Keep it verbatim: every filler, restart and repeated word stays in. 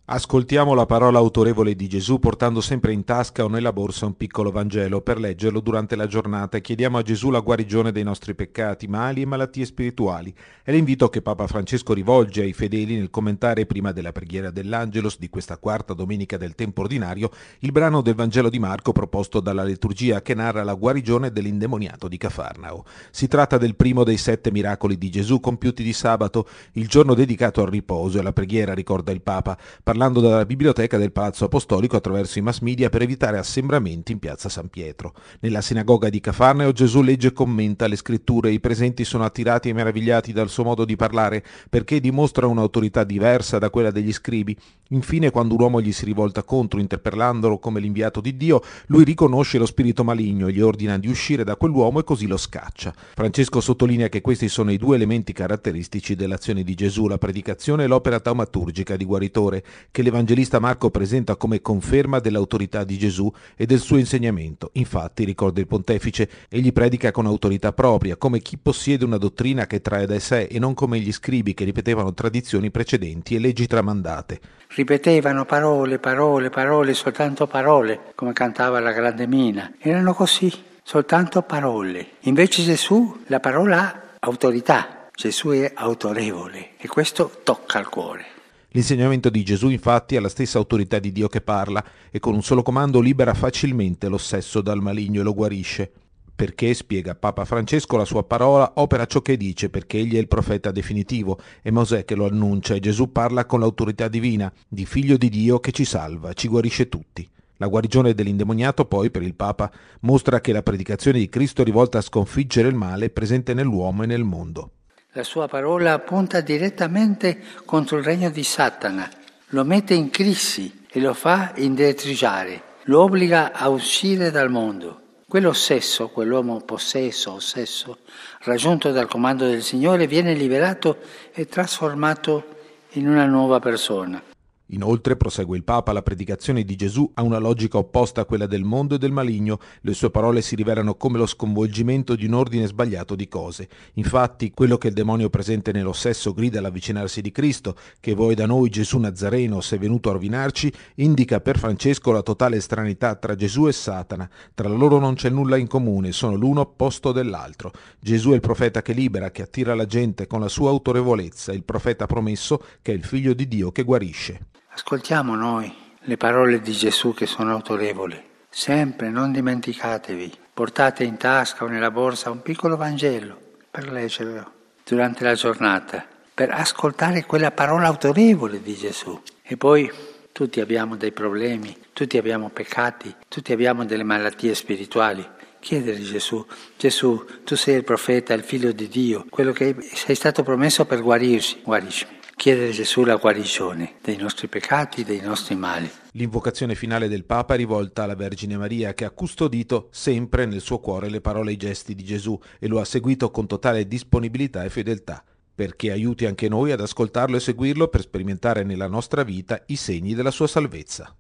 Ascoltiamo la parola autorevole di Gesù portando sempre in tasca o nella borsa un piccolo Vangelo per leggerlo durante la giornata e chiediamo a Gesù la guarigione dei nostri peccati, mali e malattie spirituali. È l'invito che Papa Francesco rivolge ai fedeli nel commentare prima della preghiera dell'Angelus di questa quarta domenica del tempo ordinario il brano del Vangelo di Marco proposto dalla liturgia che narra la guarigione dell'indemoniato di Cafarnao. Si tratta del primo dei sette miracoli di Gesù compiuti di sabato, il giorno dedicato al riposo e alla preghiera, ricorda il Papa, parlando dalla biblioteca del Palazzo Apostolico attraverso i mass media per evitare assembramenti in piazza San Pietro. Nella sinagoga di Cafarnao Gesù legge e commenta le scritture e i presenti sono attirati e meravigliati dal suo modo di parlare perché dimostra un'autorità diversa da quella degli scribi. Infine, quando un uomo gli si rivolta contro interpellandolo come l'inviato di Dio, lui riconosce lo spirito maligno e gli ordina di uscire da quell'uomo e così lo scaccia. Francesco sottolinea che questi sono i due elementi caratteristici dell'azione di Gesù, la predicazione e l'opera taumaturgica di guaritore, che l'Evangelista Marco presenta come conferma dell'autorità di Gesù e del suo insegnamento. Infatti, ricorda il pontefice, egli predica con autorità propria, come chi possiede una dottrina che trae da sé e non come gli scribi che ripetevano tradizioni precedenti e leggi tramandate. Ripetevano parole, parole, parole, soltanto parole, come cantava la grande Mina. Erano così, soltanto parole. Invece Gesù, la parola ha autorità, Gesù è autorevole e questo tocca al cuore. L'insegnamento di Gesù infatti ha la stessa autorità di Dio che parla e con un solo comando libera facilmente l'ossesso dal maligno e lo guarisce. Perché, spiega Papa Francesco, la sua parola opera ciò che dice perché egli è il profeta definitivo, è Mosè che lo annuncia e Gesù parla con l'autorità divina, di figlio di Dio che ci salva, ci guarisce tutti. La guarigione dell'indemoniato poi, per il Papa, mostra che la predicazione di Cristo rivolta a sconfiggere il male è presente nell'uomo e nel mondo. La sua parola punta direttamente contro il regno di Satana, lo mette in crisi e lo fa indietreggiare, lo obbliga a uscire dal mondo. Quell'ossesso, quell'uomo possesso, ossesso, raggiunto dal comando del Signore, viene liberato e trasformato in una nuova persona. Inoltre, prosegue il Papa, la predicazione di Gesù ha una logica opposta a quella del mondo e del maligno. Le sue parole si rivelano come lo sconvolgimento di un ordine sbagliato di cose. Infatti, quello che il demonio presente nell'ossesso grida all'avvicinarsi di Cristo, che voi da noi Gesù Nazareno sei venuto a rovinarci, indica per Francesco la totale estranità tra Gesù e Satana. Tra loro non c'è nulla in comune, sono l'uno opposto dell'altro. Gesù è il profeta che libera, che attira la gente con la sua autorevolezza, il profeta promesso che è il figlio di Dio che guarisce. Ascoltiamo noi le parole di Gesù che sono autorevoli. Sempre non dimenticatevi, portate in tasca o nella borsa un piccolo Vangelo per leggerlo durante la giornata, per ascoltare quella parola autorevole di Gesù. E poi tutti abbiamo dei problemi, tutti abbiamo peccati, tutti abbiamo delle malattie spirituali. Chiedere a Gesù, Gesù, tu sei il profeta, il figlio di Dio, quello che sei stato promesso per guarirci, guariscimi. Chiedere a Gesù la guarigione dei nostri peccati, dei nostri mali. L'invocazione finale del Papa è rivolta alla Vergine Maria, che ha custodito sempre nel suo cuore le parole e i gesti di Gesù e lo ha seguito con totale disponibilità e fedeltà, perché aiuti anche noi ad ascoltarlo e seguirlo per sperimentare nella nostra vita i segni della sua salvezza.